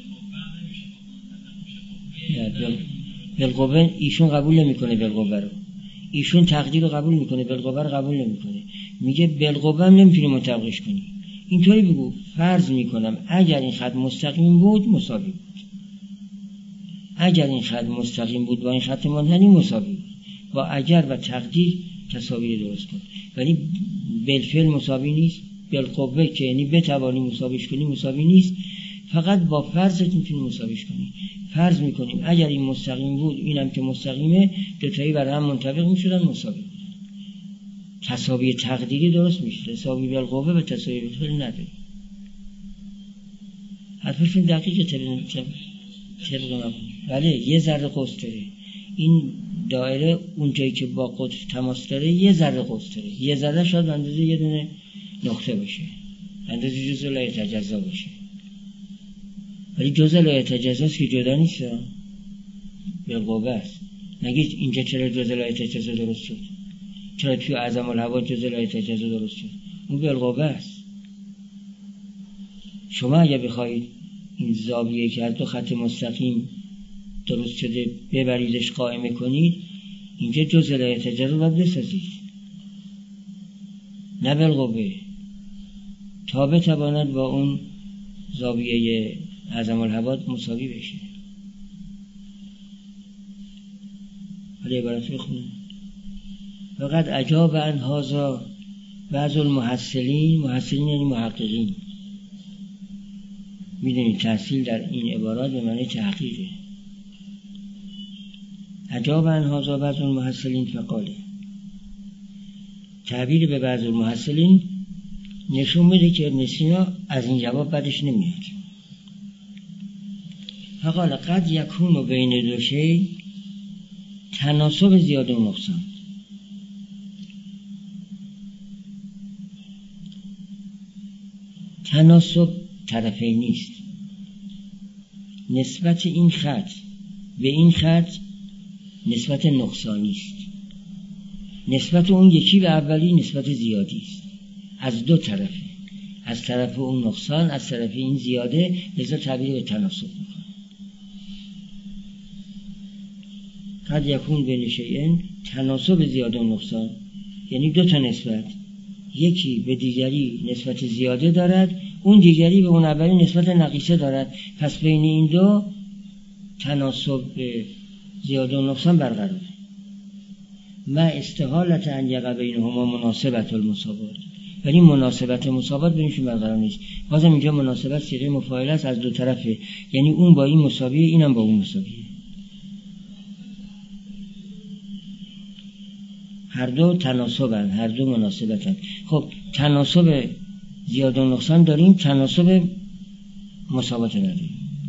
بالقوه ایشون قبول نمیکنه، بالقوه رو ایشون تقدیر رو قبول میکنه، بالقوه رو قبول نمیکنه. میگه بالقوه هم نمیتونی مطابقش کنی. اینطوری بگو فرض میکنم اگر این خط مستقیم بود مساوی بود، اگر این خط مستقیم بود با این خط منحنی مساوی بود، با اگر و تقدیر تساوی درست کن. ولی بالفعل مساوی نیست. بالقوه که یعنی بتوانی مساویش کنی مساوی نیست، فقط با فرضت میتونی مساویش کنی. فرض میکنیم اگر این مستقیم بود اینم که مستقیمه، دوتایی بر هم منطبق میشدن مساوی بود. تساوی تقدیری درست میشه، تساوی بالقوه و تساوی بالفعل نداری. حرفشون دقیقه طبق طبق ما. بله یه ذره قوس داره این دایره، اونجایی که با قطب تماس داره یه ذره قوس داره، یه ذره شاید اندازه یه دونه نقطه باشه، اندازه جزء لا یتجزا باشه، ولی جزء لا یتجزا است که جدا نیست، بالقوه است. نگید اینجا چرا جزء لا یتجزا درست شد، چرا توی اعظم الحوادث جزء لا یتجزا درست شد، اون بالقوه است. شما اگه بخواید این زاویه که از دو خط مستقیم درست شده ببریدش قائمه کنید، اینجا جزء لا یتجزا باید بسازید، نه بالقوه، تا بتواند با اون زاویه اعظم الحوادث مساوی بشه. حالا عبارت بخونم. فقط عجاب عن هذا بعض المحصلین، محصلین یعنی محققین، میدونید تحصیل در این عبارات به معنی تحقیقه. عجاب عن هذا بعض المحصلین فقاله، تعبیر به بعض المحصلین نشون میده که ابن سینا از این جواب بعدش نمیاد. فقال قد یکون بین دو شی تناسب زیاده و نقصان. تناسب طرفین نیست، نسبت این خط به این خط نسبت نقصانی است، نسبت اون یکی به اولی نسبت زیادی است، از دو طرفه، از طرف اون نقصان، از طرف این زیاده، لذا تعبیر به تناسب میکنه. قد یکون بین شیئین تناسب زیاده و نقصان، یعنی دو تا نسبت، یکی به دیگری نسبت زیاده دارد، اون دیگری به اون اولی نسبت نقیصه دارد، پس بین این دو تناسب زیاده و نقصان برقراره. ما استحالت ان یقع بینهما مناسبت المساوات، ولی مناسبت مساوات بینشون برقرار نیست. بازم اینجا مناسبت صیغه مفاعله است، از دو طرفه، یعنی اون با این مساویه، اینم با اون مساویه، هر دو تناسبن، هر دو مناسبتن. خب تناسب زیاده و نقصان داریم، تناسب مساوات نداریم.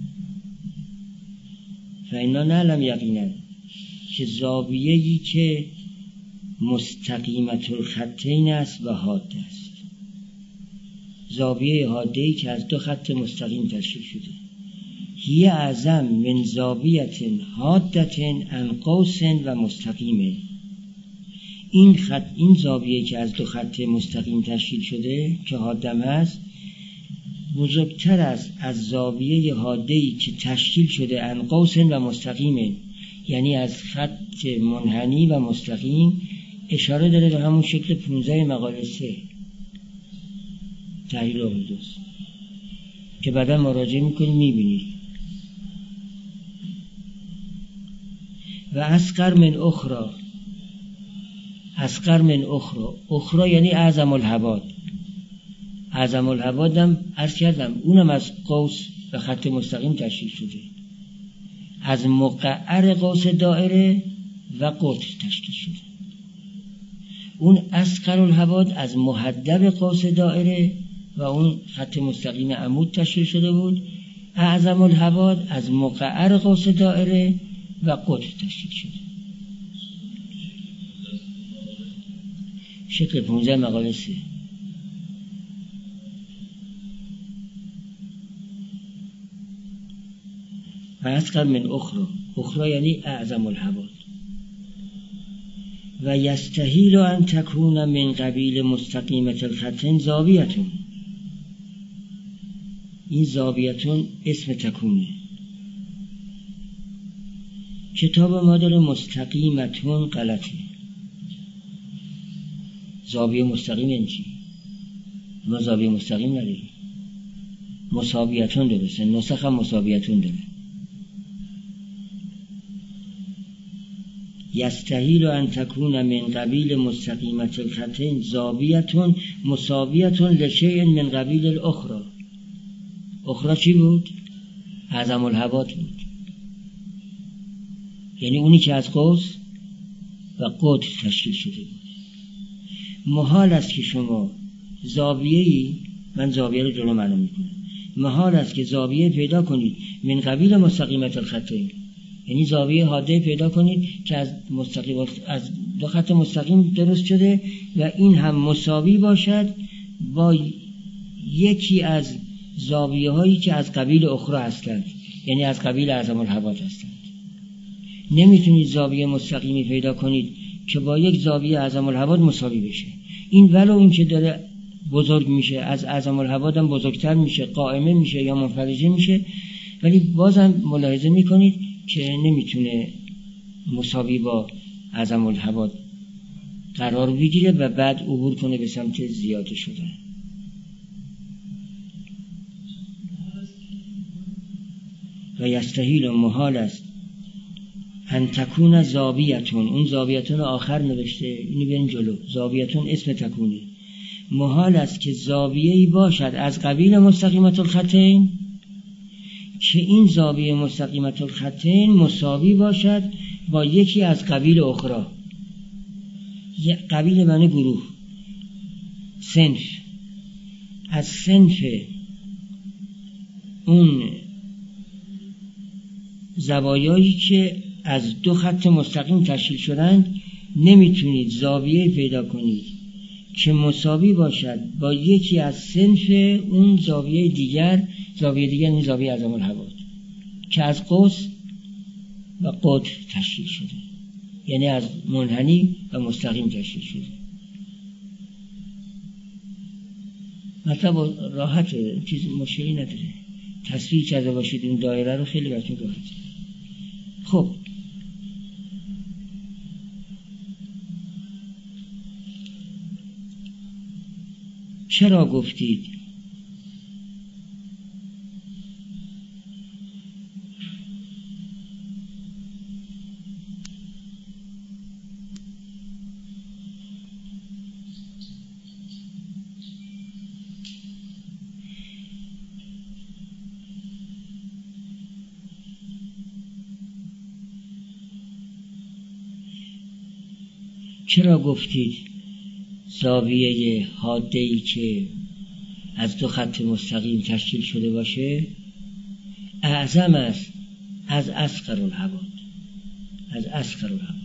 فإنا نعلم یقینا که زاویه‌ای که مستقیمت الخطین است و حاده است، زاویه حاده‌ای که از دو خط مستقیم تشکیل شده، هی اعظم من زاویت حادة عن قوس و مستقیم. این خط، این زاویه که از دو خط مستقیم تشکیل شده که حادم هست، بزرگتر است از زاویه حاده‌ای که تشکیل شده عن قوس و مستقیم، یعنی از خط منحنی و مستقیم. اشاره داره به همون شکل پونزده مقاله سه تحلیل اقلیدس که بعدا مراجعه میکنید میبینید. و اصغر من اخرى، اصغر من اخرى، اخرى یعنی اعظم الحواد. اعظم الحواد هم عرض کردم اونم از قوس و خط مستقیم تشکیل شده، از مقعر قوس دائره و قطر تشکیل شده. اون اصغر الحواد از محدب قوس دائره و اون خط مستقیم عمود تشکیل شده بود. اعظم الحواد از مقعر قوس دائره و قطر تشکیل شده. شکل پونزده مقاله سه. و اصغر من اخرى، اخرى یعنی اعظم الحواد. و یستحیل ان تکون من قبیل مستقیمت الخطین زاویتون. این زاویتون اسم تکونه. کتاب ما داره مستقیمتون غلطه. زاویه مستقیم این چی؟ ما زاویه مستقیم نداریم. مساویتون درسته، نسخ هم مساویتون داره. یستحیل ان تکون من قبیل مستقیمت الخطین زاویتون مساویتون لشیء من قبیل الاخرى. اخرى چی بود؟ اعظم الحواد بود، یعنی اونی که از قوس و قطر تشکیل شده بود. محال است که شما زاویه‌ای، من زاویه رو جلو معلوم میکنم، محال است که زاویه پیدا کنید من قبیل مستقیمت الخطین، یعنی زاویه حاده پیدا کنید که از مستقیم از دو خط مستقیم درست شده و این هم مساوی باشد با یکی از زاویه هایی که از قبیل اخرى هستند، یعنی از قبیل اعظم الحواد هستند. نمیتونید زاویه مستقیمی پیدا کنید که با یک زاویه اعظم الحواد مساوی بشه. این ولو این که داره بزرگ میشه، از اعظم الحواد هم بزرگتر میشه، قائمه میشه یا منفرجه میشه، ولی بازم ملاحظه میکنید که نمیتونه مساوی با اعظم الحواد قرار بگیره و بعد عبور کنه به سمت زیاده شدن. و یستحیل و محال است ان تکون زاویتون، اون زاویتون آخر نوشته، اینو بیارین جلو، زاویتون اسم تکونه، محال است که زاویه‌ای باشد از قبیل مستقیمت الخطین که این زاویه مستقیمت الخطین مساوی باشد با یکی از قبیل اخرى. قبیل معنی گروه، صنف، از صنف اون زوایایی که از دو خط مستقیم تشکیل شدند نمیتونید زاویه پیدا کنید که مساوی باشد با یکی از صنف اون زاویه دیگر. زاویه دیگر این زاویه اعظم الحواد که از قوس و قطر تشکیل شده، یعنی از منحنی و مستقیم تشکیل شده. مطلب راحته، چیز مشکلی نداره. تصویر کرده باشید این دایره رو خیلی براتون راحته. خب چرا گفتید چرا گفتید زاویه حاده‌ای که از دو خط مستقیم تشکیل شده باشه اعظم است از اصغر الحواد، از اصغر الحواد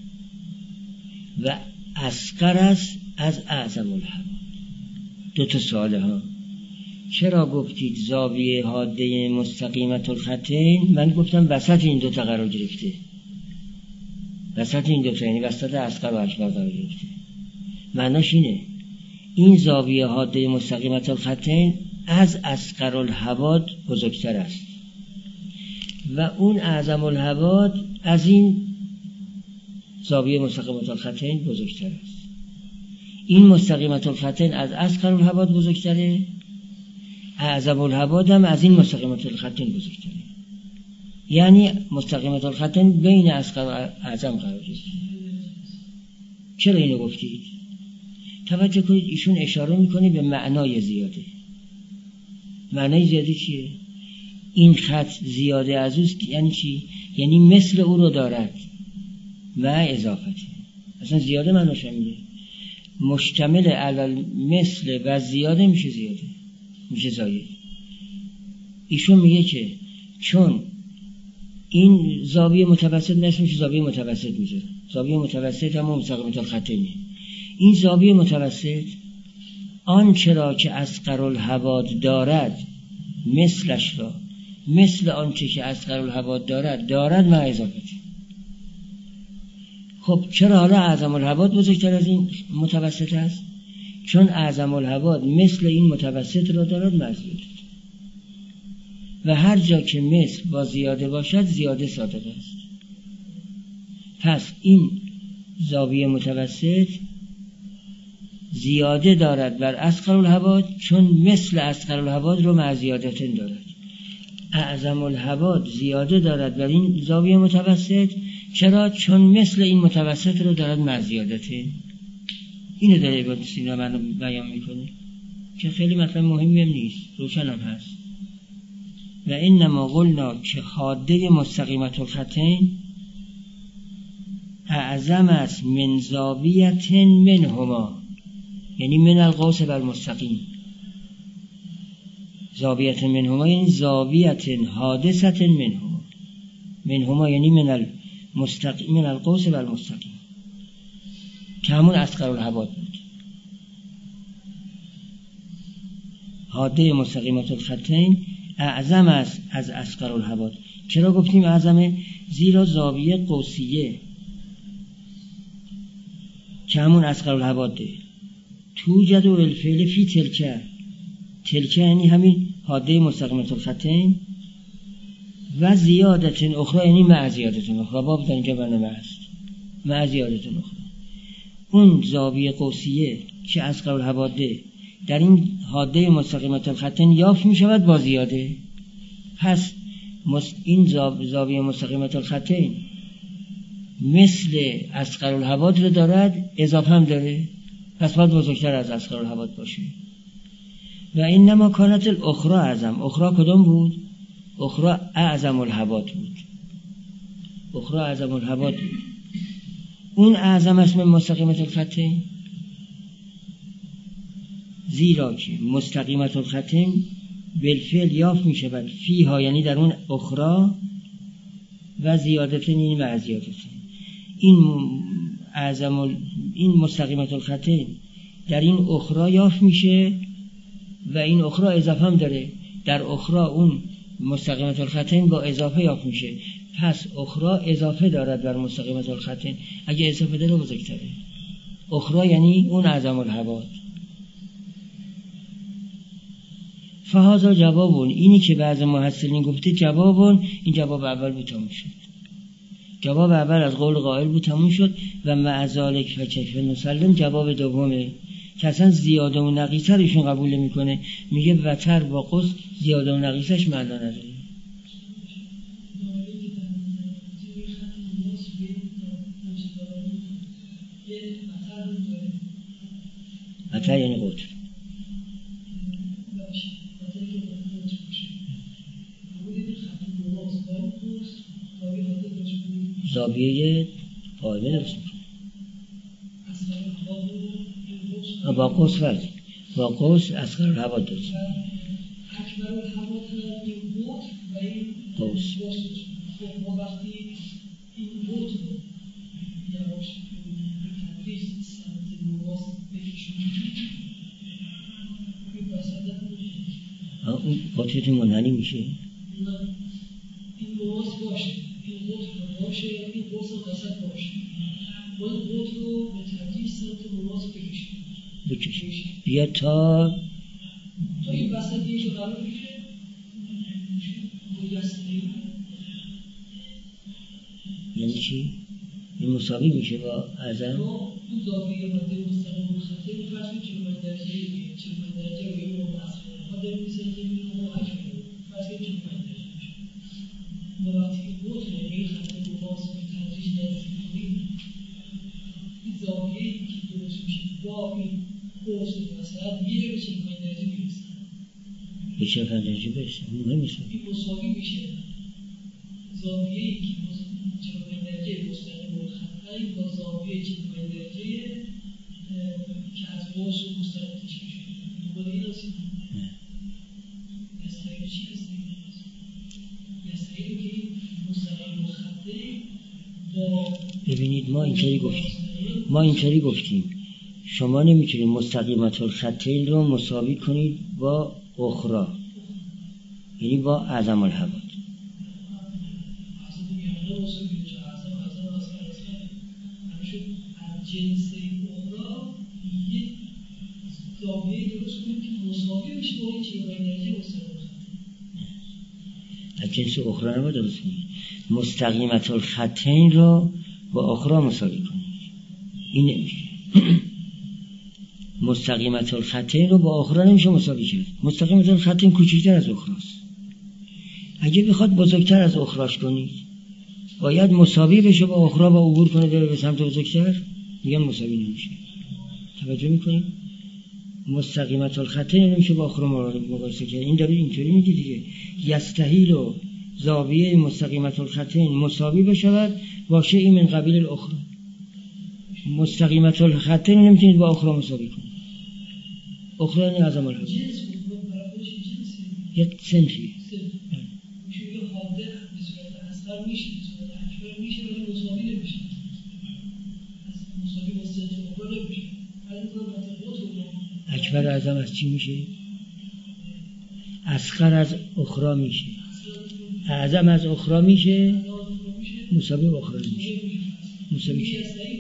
و اصغر است از اعظم الحواد. دو تا سواله ها. چرا گفتید زاویه حاده مستقیمت الخطین؟ من گفتم وسط این دو تا قرار گرفته، وسط این دو تا، یعنی وسط اصغر و اکبر قرار گرفته. معناش اینه این زاویه حاده مستقیمت الخطین از اصغر الحواد بزرگتر است و اون اعظم الحواد از این زاویه مستقیمت الخطین بزرگتر است. این مستقیمت الخطین از اصغر الحواد بزرگتره، اعظم الحواد هم از این مستقیمت الخطین بزرگتره، یعنی مستقیمت الخطین بین اصغر و اعظم قرار گرفته. چرا اینو گفتید؟ توجه کنید، ایشون اشاره میکنه به معنای زیاده. معنای زیاده چیه؟ این خط زیاده از اوست، یعنی چی؟ یعنی مثل او رو دارد و اضافته. اصلا زیاده معناش همینه، مشتمل علل مثل و زیاده میشه زیاده، میشه زاید. ایشون میگه که چون این زاویه متوسط نمیشه زاویه متوسط میشه، زاویه متوسط هم مستقیمت الخطینه. این زاویه متوسط آنچه را که اصغر الحواد دارد مثلش را مثل آنچه که اصغر الحواد دارد دارد و اضافته. خب چرا حالا اعظم الحواد بزرگتر از این متوسط است؟ چون اعظم الحواد مثل این متوسط را دارد و زیاده، و هر جا که مثل با زیاده باشد زیاده صادق است. پس این زاویه متوسط زیاده دارد بر اصغر الحواد چون مثل اصغر الحواد رو مع زیادتن دارد. اعظم الحواد زیاده دارد بر این زاویه متوسط، چرا؟ چون مثل این متوسط رو دارد مع زیادتن. اینو داره ابن سینا منو بیان میکنه که خیلی مطلب مهمی هم نیست، روشن هم هست. و انما قلنا که حاده مستقیمت الخطین اعظم است من زاویت منهما، یعنی من القوس و المستقیم، زاویت منهما یعنی زاویت حادثت منهما. منهما یعنی من المستقیم من القوس و المستقیم که همون اصغر الحواد بود. حاده مستقیمت الخطین اعظم است از اصغر الحواد. چرا گفتیم اعظمه؟ زیرا زاویه قوسیه که همون اصغر الحواده توجد الفعل فی تلکه. تلکه یعنی همین حاده مستقیمت الخطین و زیادت اخرى یعنی مع زیادت اخرى. باب در اینجا برنامه است مع زیادت اخرى. اون زاویه قوسیه که اصغر الحواده در این حاده مستقیمت الخطین یافت می شود با زیاده. پس این زاویه مستقیمت الخطین مثل اصغر الحواد رو دارد، اضافه هم داره، پس باید بزرگتر از اصغر الحواد باشه. و اینما کانت الاخرى اعظم. اخرى کدام بود؟ اخرى اعظم الحواد بود. اخرى اعظم الحواد بود. اون اعظم اسم مستقیمت الخطین زیرا که مستقیمت الخطین بالفعل یافت می شود فیها یعنی در اون اخرى و زیادتن یعنی مع زیادتن. این اعظم این مستقیمت الخطین در این اخرى یافت میشه و این اخرى اضافه هم داره. در اخرى اون مستقیمت الخطین با اضافه یافت میشه، پس اخرى اضافه دارد بر مستقیمت الخطین. اگه اضافه داره بزرگتره. اخرى یعنی اون اعظم الحواد. فهذا جوابون، اینی که بعض محصلین گفته جوابون، این جواب اول بود تموم شد. جواب اول از قول قائل بود تموم شد. و مع ذلک فکیف نسلم جواب دومه که اصلا زیاده و نقیصه ایشون قبول نمیکنه. میگه وتر با قوس زیاده و نقیصش معنا نداره. وتر یعنی قطر. زاویه پایه درست میکنه با قوس فرد با قوس اصغر الحواد درست قوس.
ما وقتی این بود یواش تدریس سمت نواز بکشونیم این وسط
اون قطعت منحنی میشه.
این نواز باشه، این قطع باشه، این قوس وسط باشه. ما این قطع رو به تدریس سمت نواز بکشونیم
بکشیم بیا تا
تا این وسط یه جو قرار میشه گویسته.
یعنی چی؟ این مساوی میشه با اعظم؟
ما اون زاویه ماده مستقیم مخطه رو فرض کنید چهل و پنج درجه چهل و پنج درجه رو یه رو اصل ما داریم میسازیم این رو حکم رو فرض کنید چهل و پنج درجه میشه. ما وقتی که بود رو به این خط رو باز به تدریج نزدیک کنیم این زاویه که درست میشه با این قوس وسط یه جا به چهل و پنج درجه میرسه.
به چهل و پنج درجه برسه اون نمیشه.
این مساوی میشه زاویه‌ای که چهل و پنج درجه مستقیم الخطین با زاویه چهل و پنج درجه که از قوس مستقیم تشکیل شده. دوباره این هستیم یستقیل چی هستیم؟ یستقیل که این مستقیم الخطین با
ببینید ما اینطوری گفتیم ما اینطوری گفتیم شما نمیتونید مستقیمت الخطین رو مساوی کنید با اخرى یعنی با اعظم الحواد.
جنس اخرى یه زاویه درست کنیم که مساوی بشه با این چهل و پنج درجه مستقیم
از جنس اخرى رو درست کنید. مستقیمت الخطین رو با اخرى مساوی کنید. این نمیشه. مستقیمت الخطین رو با اخرى نمیشه مساوی کرد. مستقیمت الخطین کوچکتر از اخراست. اگه بخواد بزرگتر از اخراش کنید باید مساوی بشه با اخرى و عبور کنه داره به سمت بزرگتر. میگن مساوی نمیشه. توجه میکنید؟ مستقیمت الخطین نمیشه با اخرى مقایسه کرد. این داره اینطوری میگه دیگه یستحیل و زاویه مستقیمت الخطین مساوی بشود با شیء من قبیل الاخرى. مستقیمت الخطین نمیتونید با اخرى مساوی کنید. اخرى یعنی اعظم الحواد. یک سنفی
میشه یه حاده به صورت اصغر میشه، به صورت اکبر میشه ولی مساوی نمیشه، مساوی با سنف اکبر نمیشه. الان تو منطقه تو
اکبر اعظم از چی میشه؟ اصغر از اخرى میشه، اعظم از اخرى میشه، مساوی با اخرى میشه، مساوی میشه.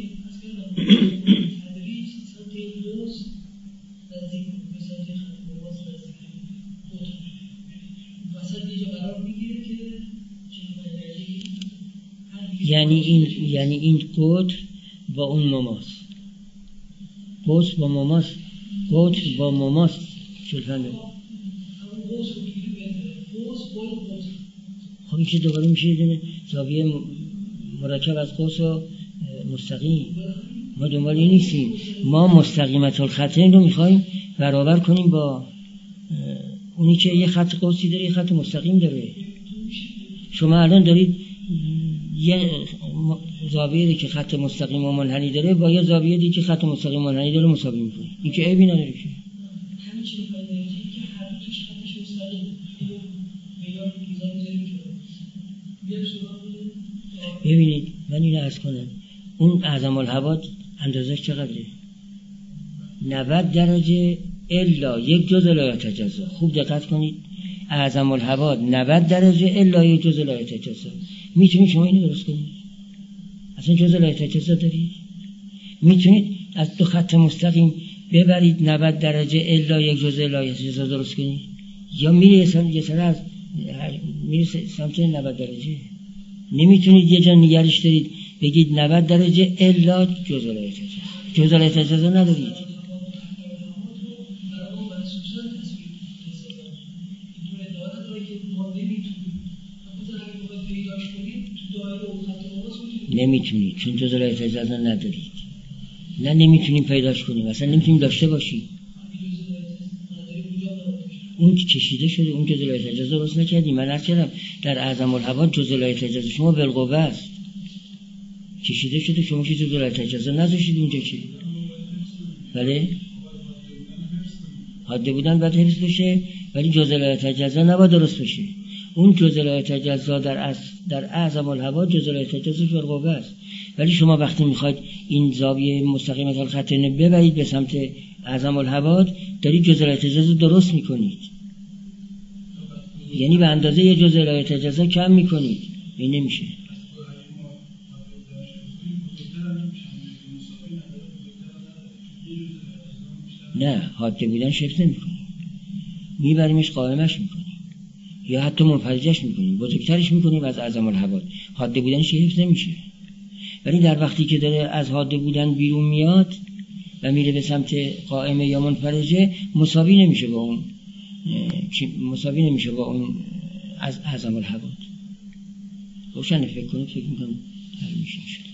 یعنی این یعنی این قطر با اون مماس، قوس با مماس، قطر با مماس شلفنده. خب این که دوباره میشه یه دونه زاویه مرکب از قوس و مستقیم. ما دنبال این نیستیم، ما مستقیمت الخطین رو میخوایم برابر کنیم با اونی که یه خط قوسی داره یه خط مستقیم داره. شما الان دارید یه زاویه‌ای که خط مستقیم و منحنی داره با یه زاویه‌ای که خط مستقیم و منحنی داره مساوی می‌کنید. این که عیبی نداره که.
همین چیزی که هر دو تاش خطش مستقیم به یاد می‌ذاریم می‌ذاریم که
ببینید من اینو عرض کنم، اون اعظم الحواد اندازش چقدره؟ نود درجه الا یک جزء لا یتجزا. خوب دقت کنید، اعظم الحواد نود درجه الا یک جزء لا یتجزا. میتونید شما اینو درست کنید؟ اصلا جزء لا یتجزا دارید؟ میتونید از دو خط مستقیم ببرید نود درجه الا یک جزء لا یتجزا درست کنید؟ یا میره یه سر از میره سمت نود درجه؟ نمیتونید یه جا نگرش دارید بگید نود درجه الا جزء لا یتجزا. جزء لا یتجزا ندارید. نمیتونید چون جزء لا یتجزا ندارید. نه نمیتونیم پیداش کنیم، اصلا نمیتونیم داشته باشیم. اون که کشیده شده اون جزء لا یتجزا درست نکردیم. من عرض کردم در اعظم الحواد جزء لا یتجزا شما بالقوه است، کشیده شده، شما که جزء لا یتجزا نذاشتید اونجا که. بله حاده بودن باید حفظ بشه ولی جزء لا یتجزا نباید درست بشه. اون جزء لا یتجزا در در اعظم الحواد جزء لا یتجزا بالقوه است، ولی شما وقتی میخواید این زاویه مستقیمت الخطین ببرید به سمت اعظم الحواد دارید جزء لا یتجزا درست میکنید، یعنی به اندازه یه جزء لا یتجزا کم میکنید. این نمیشه. نه حاده بودن شفت نمیکنیم، میبریمش قائمش میکنیم یا حتی منفرجش میکنیم، بزرگترش میکنیم از اعظم الحواد. حاده بودنش حفظ نمیشه. ولی در وقتی که داره از حاده بودن بیرون میاد و میره به سمت قائمه یا منفرجه مساوی نمیشه با اون مساوی نمیشه با اون از اعظم الحواد. روشن فکر کنید، فکر میکنم حل میشه.